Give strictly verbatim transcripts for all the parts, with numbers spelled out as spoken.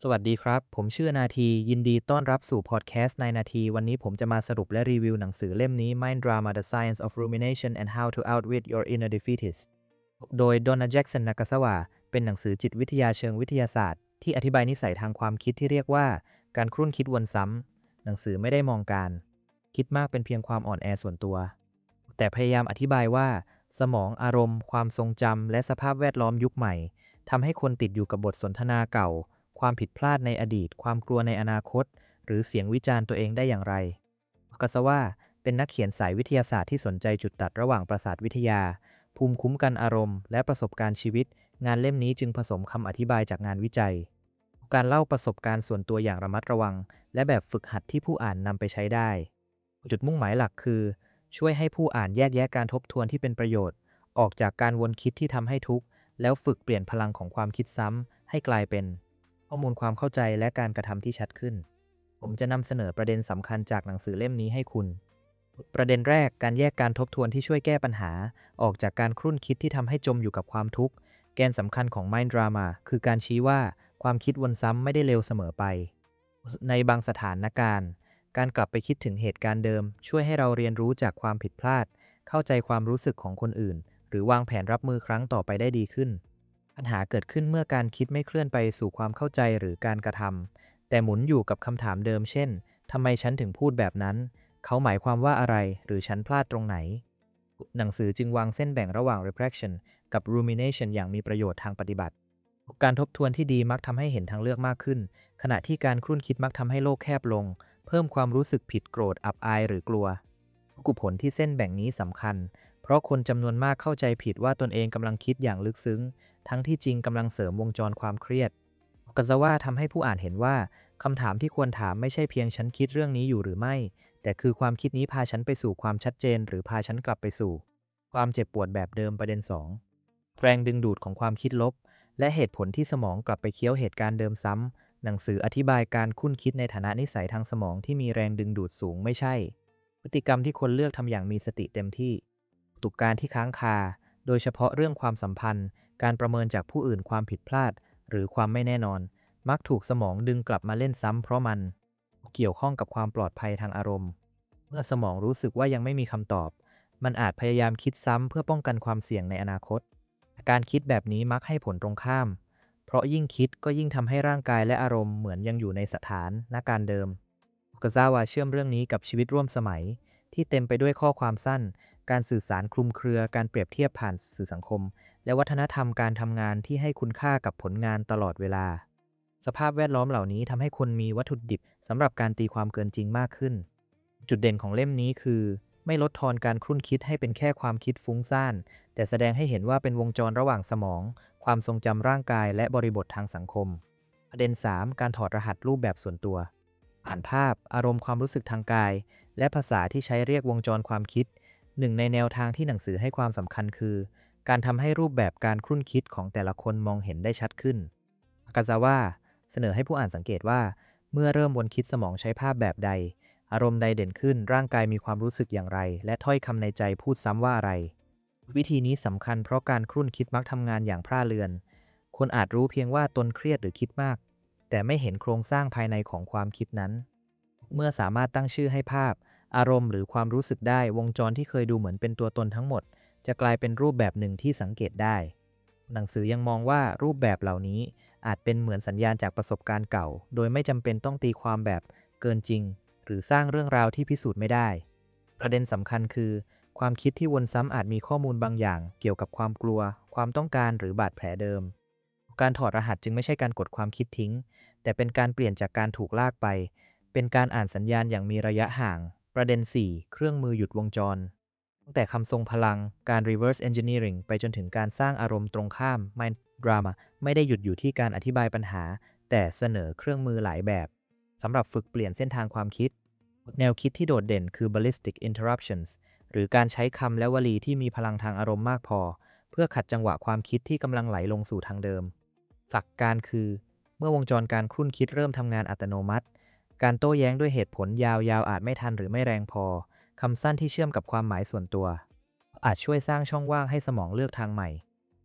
สวัสดีครับ ผมชื่อนาทียินดีต้อนรับสู่พอดแคสต์ในนาทีวันนี้ผมจะมาสรุปและรีวิวหนังสือเล่มนี้ Mind Drama: The Science of Rumination and How to Outwit Your Inner Defeatist โดยโดนาแจ็กสันนากาซาวะเป็นหนังสือจิตวิทยาเชิงวิทยาศาสตร์ที่อธิบายนิสัยทางความคิดที่เรียกว่าการครุ่นคิดวนซ้ำหนังสือไม่ได้มองการคิดมากเป็นเพียงความอ่อนแอส่วนตัวแต่พยายามอธิบายว่าสมองอารมณ์ความทรงจำและสภาพแวดล้อมยุคใหม่ทำให้คนติดอยู่กับบทสนทนาเก่าความผิดพลาดในอดีตความกลัวในอนาคตหรือเสียงวิจารณ์ตัวเองได้อย่างไรกาซาวะเป็นนักเขียนสายวิทยาศาสตร์ที่สนใจจุดตัดระหว่างประสาทวิทยาภูมิคุ้มกันอารมณ์และประสบการณ์ชีวิตงานเล่มนี้จึงผสมคำอธิบายจากงานวิจัยการเล่าประสบการณ์ส่วนตัวอย่างระมัดระวังและแบบฝึกหัดที่ผู้อ่านนำไปใช้ได้จุดมุ่งหมายหลักคือช่วยให้ผู้อ่านแยกแยะการทบทวนที่เป็นประโยชน์ออกจากการวนคิดที่ทำให้ทุกข์แล้วฝึกเปลี่ยนพลังของความคิดซ้ำให้กลายเป็นข้อมูลความเข้าใจและการกระทำที่ชัดขึ้นผมจะนำเสนอประเด็นสำคัญจากหนังสือเล่มนี้ให้คุณประเด็นแรกการแยกการทบทวนที่ช่วยแก้ปัญหาออกจากการครุ่นคิดที่ทำให้จมอยู่กับความทุกข์แกนสำคัญของ Mind Drama คือการชี้ว่าความคิดวนซ้ำไม่ได้เลวเสมอไปในบางสถานการณ์การกลับไปคิดถึงเหตุการณ์เดิมช่วยให้เราเรียนรู้จากความผิดพลาดเข้าใจความรู้สึกของคนอื่นหรือวางแผนรับมือครั้งต่อไปได้ดีขึ้นปัญหาเกิดขึ้นเมื่อการคิดไม่เคลื่อนไปสู่ความเข้าใจหรือการกระทำแต่หมุนอยู่กับคำถามเดิมเช่นทำไมฉันถึงพูดแบบนั้นเขาหมายความว่าอะไรหรือฉันพลาดตรงไหนหนังสือจึงวางเส้นแบ่งระหว่าง reflection กับ rumination อย่างมีประโยชน์ทางปฏิบัติการทบทวนที่ดีมักทำให้เห็นทางเลือกมากขึ้นขณะที่การครุ่นคิดมักทำให้โลกแคบลงเพิ่มความรู้สึกผิดโกรธอับอายหรือกลัวกุผลที่เส้นแบ่งนี้สำคัญเพราะคนจำนวนมากเข้าใจผิดว่าตนเองกำลังคิดอย่างลึกซึ้งทั้งที่จริงกำลังเสริมวงจรความเครียดกาซาวะทำให้ผู้อ่านเห็นว่าคำถามที่ควรถามไม่ใช่เพียงฉันคิดเรื่องนี้อยู่หรือไม่แต่คือความคิดนี้พาฉันไปสู่ความชัดเจนหรือพาฉันกลับไปสู่ความเจ็บปวดแบบเดิมประเด็นสองแรงดึงดูดของความคิดลบและเหตุผลที่สมองกลับไปเคี้ยวเหตุการณ์เดิมซ้ำหนังสืออธิบายการคุ้นคิดในฐานะนิสัยทางสมองที่มีแรงดึงดูดสูงไม่ใช่พฤติกรรมที่คนเลือกทำอย่างมีสติเต็มที่ตุกการที่ค้างคาโดยเฉพาะเรื่องความสัมพันธ์การประเมินจากผู้อื่นความผิดพลาดหรือความไม่แน่นอนมักถูกสมองดึงกลับมาเล่นซ้ำเพราะมันเกี่ยวข้องกับความปลอดภัยทางอารมณ์เมื่อสมองรู้สึกว่ายังไม่มีคำตอบมันอาจพยายามคิดซ้ำเพื่อป้องกันความเสี่ยงในอนาคตการคิดแบบนี้มักให้ผลตรงข้ามเพราะยิ่งคิดก็ยิ่งทำให้ร่างกายและอารมณ์เหมือนยังอยู่ในสถานณการเดิมกาซาวะเชื่อมเรื่องนี้กับชีวิตร่วมสมัยที่เต็มไปด้วยข้อความสั้นการสื่อสารคลุมเครือการเปรียบเทียบผ่านสื่อสังคมและวัฒนธรรมการทำงานที่ให้คุณค่ากับผลงานตลอดเวลาสภาพแวดล้อมเหล่านี้ทำให้คนมีวัตถุดิบสำหรับการตีความเกินจริงมากขึ้นจุดเด่นของเล่มนี้คือไม่ลดทอนการครุ่นคิดให้เป็นแค่ความคิดฟุ้งซ่านแต่แสดงให้เห็นว่าเป็นวงจรระหว่างสมองความทรงจำร่างกายและบริบททางสังคมประเด็นสามการถอดรหัสรูปแบบส่วนตัวอ่านภาพอารมณ์ความรู้สึกทางกายและภาษาที่ใช้เรียกวงจรความคิดหนึ่งในแนวทางที่หนังสือให้ความสำคัญคือการทำให้รูปแบบการครุ่นคิดของแต่ละคนมองเห็นได้ชัดขึ้นกาซาวะเสนอให้ผู้อ่านสังเกตว่าเมื่อเริ่มวนคิดสมองใช้ภาพแบบใดอารมณ์ใดเด่นขึ้นร่างกายมีความรู้สึกอย่างไรและถ้อยคำในใจพูดซ้ำว่าอะไรวิธีนี้สำคัญเพราะการครุ่นคิดมักทำงานอย่างพร่าเรือนคนอาจรู้เพียงว่าตนเครียดหรือคิดมากแต่ไม่เห็นโครงสร้างภายในของความคิดนั้นเมื่อสามารถตั้งชื่อให้ภาพอารมณ์หรือความรู้สึกได้วงจรที่เคยดูเหมือนเป็นตัวตนทั้งหมดจะกลายเป็นรูปแบบหนึ่งที่สังเกตได้หนังสือยังมองว่ารูปแบบเหล่านี้อาจเป็นเหมือนสัญญาณจากประสบการณ์เก่าโดยไม่จำเป็นต้องตีความแบบเกินจริงหรือสร้างเรื่องราวที่พิสูจน์ไม่ได้ประเด็นสำคัญคือความคิดที่วนซ้ำอาจมีข้อมูลบางอย่างเกี่ยวกับความกลัวความต้องการหรือบาดแผลเดิมการถอดรหัสจึงไม่ใช่การกดความคิดทิ้งแต่เป็นการเปลี่ยนจากการถูกลากไปเป็นการอ่านสัญญาณอย่างมีระยะห่างประเด็นสี่เครื่องมือหยุดวงจรตั้งแต่คำทรงพลังการ reverse engineering ไปจนถึงการสร้างอารมณ์ตรงข้าม mind drama ไม่ได้หยุดอยู่ที่การอธิบายปัญหาแต่เสนอเครื่องมือหลายแบบสำหรับฝึกเปลี่ยนเส้นทางความคิดแนวคิดที่โดดเด่นคือ ballistic interruptions หรือการใช้คำและวลีที่มีพลังทางอารมณ์มากพอเพื่อขัดจังหวะความคิดที่กำลังไหลลงสู่ทางเดิมหลักการคือเมื่อวงจรการครุ่นคิดเริ่มทำงานอัตโนมัติการโต้แย้งด้วยเหตุผลยาวๆอาจไม่ทันหรือไม่แรงพอคำสั้นที่เชื่อมกับความหมายส่วนตัวอาจช่วยสร้างช่องว่างให้สมองเลือกทางใหม่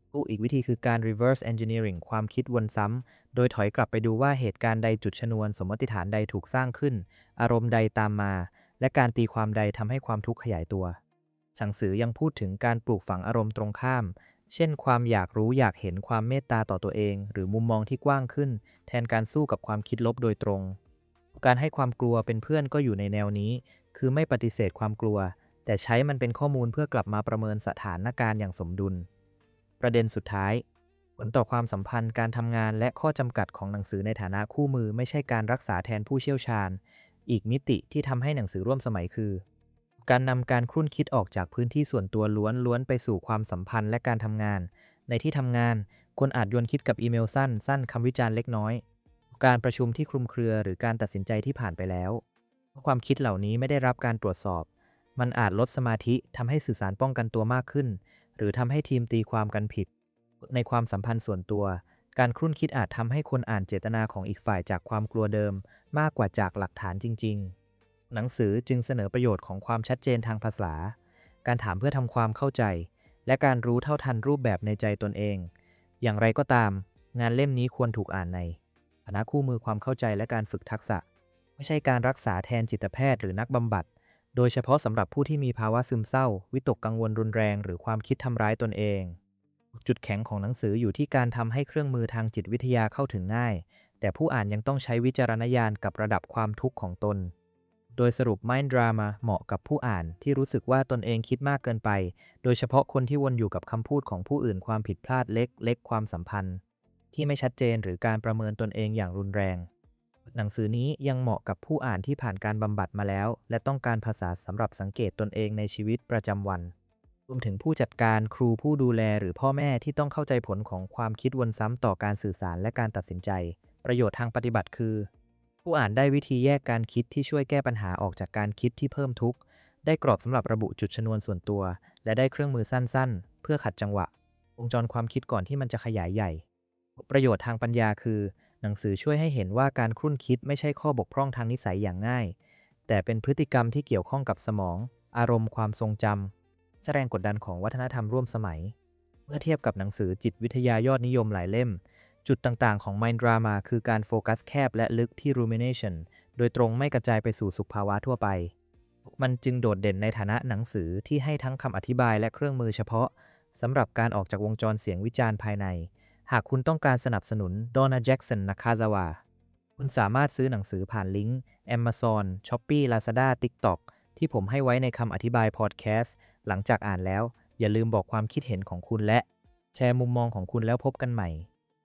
อีกวิธีคือการ reverse engineering ความคิดวนซ้ำ โดยถอยกลับไปดูว่าเหตุการณ์ใดจุดชนวนสมมติฐานใดถูกสร้างขึ้น อารมณ์ใดตามมา และการตีความใดทำให้ความทุกข์ขยายตัวหนังสือยังพูดถึงการปลูกฝังอารมณ์ตรงข้าม เช่นความอยากรู้อยากเห็นความเมตตาต่อตัวเอง หรือมุมมองที่กว้างขึ้น แทนการสู้กับความคิดลบโดยตรง การให้ความกลัวเป็นเพื่อนก็อยู่ในแนวนี้ คือไม่ปฏิเสธความกลัว แต่ใช้มันเป็นข้อมูลเพื่อกลับมาประเมินสถานการณ์อย่างสมดุล ประเด็นสุดท้ายผลต่อความสัมพันธ์การทำงานและข้อจำกัดของหนังสือในฐานะคู่มือไม่ใช่การรักษาแทนผู้เชี่ยวชาญ อีกมิติที่ทำให้หนังสือร่วมสมัยคือ การนำการครุ่นคิดออกจากพื้นที่ส่วนตัวล้วนๆไปสู่ความสัมพันธ์และการทำงาน ในที่ทำงานคนอาจยวนคิดกับอีเมลสั้นสั้นคำวิจารณ์เล็กน้อย การประชุมที่คลุมเครือหรือการตัดสินใจที่ผ่านไปแล้วความคิดเหล่านี้ไม่ได้รับการตรวจสอบ มันอาจลดสมาธิทำให้สื่อสารป้องกันตัวมากขึ้น หรือทำให้ทีมตีความกันผิด ในความสัมพันธ์ส่วนตัว การครุ่นคิดอาจทำให้คนอ่านเจตนาของอีกฝ่ายจากความกลัวเดิม มากกว่าจากหลักฐานจริงๆ หนังสือจึงเสนอประโยชน์ของความชัดเจนทางภาษา การถามเพื่อทำความเข้าใจ และการรู้เท่าทันรูปแบบในใจตนเอง อย่างไรก็ตาม งานเล่มนี้ควรถูกอ่านในฐานะคู่มือความเข้าใจและการฝึกทักษะ ไม่ใช่การรักษาแทนจิตแพทย์หรือนักบำบัด โดยเฉพาะสำหรับผู้ที่มีภาวะซึมเศร้า วิตกกังวลรุนแรง หรือความคิดทำร้ายตนเอง จุดแข็งของหนังสืออยู่ที่การทำให้เครื่องมือทางจิตวิทยาเข้าถึงง่าย แต่ผู้อ่านยังต้องใช้วิจารณญาณกับระดับความทุกข์ของตน โดยสรุป Mind Drama เหมาะกับผู้อ่านที่รู้สึกว่าตนเองคิดมากเกินไป โดยเฉพาะคนที่วนอยู่กับคำพูดของผู้อื่นความผิดพลาดเล็กๆความสัมพันธ์ ที่ไม่ชัดเจนหรือการประเมินตนเองอย่างรุนแรง หนังสือนี้ยังเหมาะกับผู้อ่านที่ผ่านการบำบัดมาแล้ว และต้องการภาษาสำหรับสังเกตตนเองในชีวิตประจำวัน รวมถึงผู้จัดการครูผู้ดูแลหรือพ่อแม่ที่ต้องเข้าใจผลของความคิดวนซ้ำต่อการสื่อสารและการตัดสินใจ ประโยชน์ทางปฏิบัติคือ ผู้อ่านได้วิธีแยกการคิดที่ช่วยแก้ปัญหาออกจากการคิดที่เพิ่มทุกข์ ได้กรอบสำหรับระบุจุดชนวนส่วนตัว และได้เครื่องมือสั้นๆ เพื่อขัดจังหวะวงจรความคิดก่อนที่มันจะขยายใหญ่ ประโยชน์ทางปัญญาคือ หนังสือช่วยให้เห็นว่าการครุ่นคิดไม่ใช่ข้อบกพร่องทางนิสัยอย่างง่าย แต่เป็นพฤติกรรมที่เกี่ยวข้องกับสมอง อารมณ์ความทรงจำแรงกดดันของวัฒนธรรมร่วมสมัย เมื่อเทียบกับหนังสือจิตวิทยายอดนิยมหลายเล่ม จุดต่างๆของ Mind Drama คือการโฟกัสแคบและลึกที่ rumination โดยตรงไม่กระจายไปสู่สุขภาวะทั่วไป มันจึงโดดเด่นในฐานะหนังสือที่ให้ทั้งคำอธิบายและเครื่องมือเฉพาะสำหรับการออกจากวงจรเสียงวิจารณ์ภายใน หากคุณต้องการสนับสนุน Donna Jackson Nakazawa คุณสามารถซื้อหนังสือผ่านลิงก์ Amazon, Shopee, Lazada, TikTok ที่ผมให้ไว้ในคำอธิบายพอดแคสต์หลังจากอ่านแล้วอย่าลืมบอกความคิดเห็นของคุณและแชร์มุมมองของคุณแล้วพบกันใหม่